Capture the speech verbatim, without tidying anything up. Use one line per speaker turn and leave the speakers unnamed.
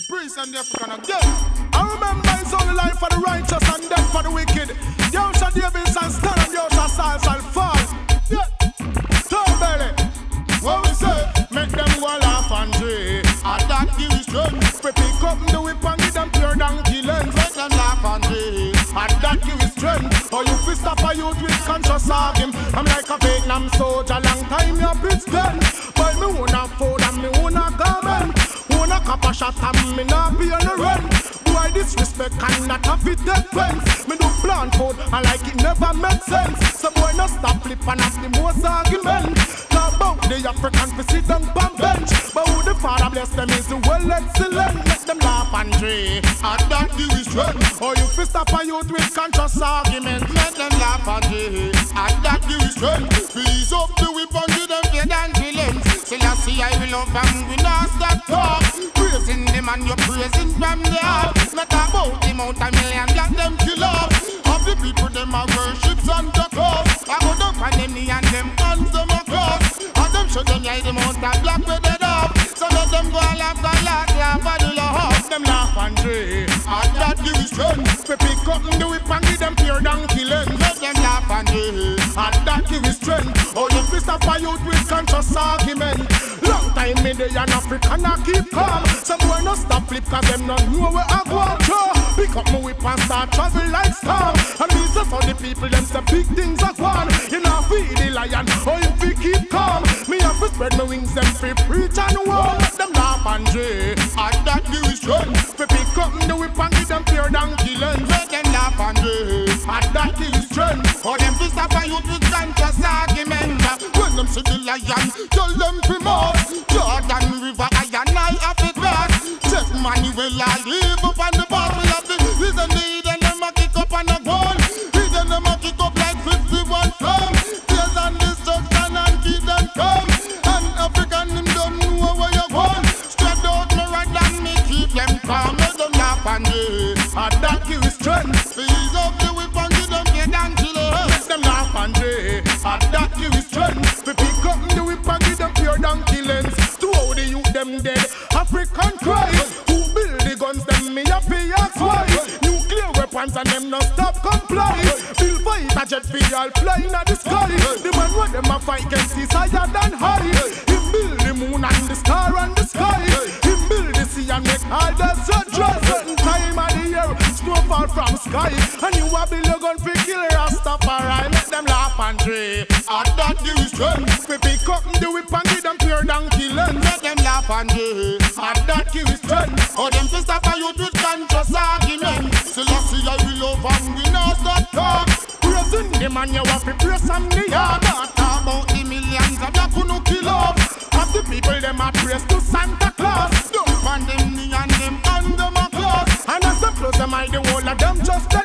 priest and the African again. I remember it's only life for the righteous and death for the wicked. Yosha Davidson stand and Yosha Saul shall fall. Yeah. Tell belly. What we say? Make them go laugh and say, I that give you strength. We pick up the whip and give them pure donkey lens. Make them laugh and say, I that give you strength. Or you fist up a youth with conscious argument. I'm like a Vietnam soldier, long time you bitch then. But me own a food and me own a garment. Own a cup of shot and me not be on the run. Boy disrespect and not have it defense. Me do plan food and like it never makes sense. So boy no stop flip and have the most argument. Talk about the African fi sit down on bench. But who the Father bless them is the well excellent. Make them laugh and dre. And that give you strength. Or you fi stop a youth with conscious argument. Make them laugh and dre. And that give you strength. Freeze up the whip and give them fear and violence. Till I see I will love and we not stop talk. Praising them and you're praising from the heart. Not about the amount of million that them kill off. Of the people them are worship Santa Claus. I go down on them knee and them hands them across. And them show them yeah the amount of black with the dog. So let them go and laugh and laugh, laugh and laugh. Them laugh and dre. And that give you strength. We pick up and do it and give them pure donkey lens. Let them laugh and dre. And that give you strength. Oh you fist up a youth with conscious argument. Long time in the an African I keep calm. Some boy no stop flip cause them not know where I go on to. Pick up my whip and start travel like storm. And these are for the people them say big things are gone. You know feed the lion or you fi keep calm. Me have to spread my wings them fi preach and war. Let them laugh and dre. And that give you strength. We pick up the whip and give them pure donkey lens. Let them laugh and dre. And that give you strength. Or them fi stop a youth with conscious argument. When them see the lion tell them fi more. Jordan River, I and I have to cross. Check money will I live up on the bar. We have the listen need and them a kick up on the goal. Listen them a kick up like fifty-one from. Tears and destruction and keep them calm. And African them don't know where you going. Straight out me right and me keep them calm. Let them laugh and day. And that give you strength. Ease up the whip and give them your donkey lens. Let them laugh and day. And that give you strength. We pick up the whip and give them pure donkey lens. Throw the youth them dead. African cry. Who build the guns them me happy ask why. Nuclear weapons and them no stop comply. Bill fight a jet for y'all flying at the sky. The man what them a fight against is higher than high. Him build the moon and the star and the sky. Him build the sea and make all the sun dry. Certain time of the year snow fall from sky. And you a build a gun for kill Rastafari. Make them laugh and dre. And that give you strength. We pick up the whip and give them pure donkey lens. Make them laugh and dre. And that give you strength. Or them fist up a youth with conscious argument. Still I see I will love and we not stop talk. Praising them and you have to praise some the yard. Not talk about the millions of you who no kill off. Have the people them a praise to Santa Claus. Don't find them knee and them and them a class. And as them close them eye the whole of them just